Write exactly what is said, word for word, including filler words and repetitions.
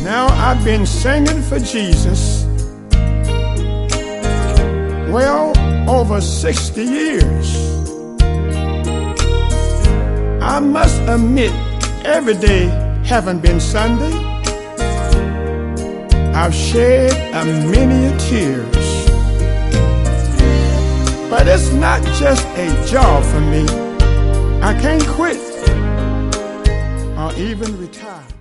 Now I've been singing for Jesus well over sixty years. I must admit, every day haven't been Sunday. I've shed a many tears, but it's not just a job for me. I can't quit or even retire.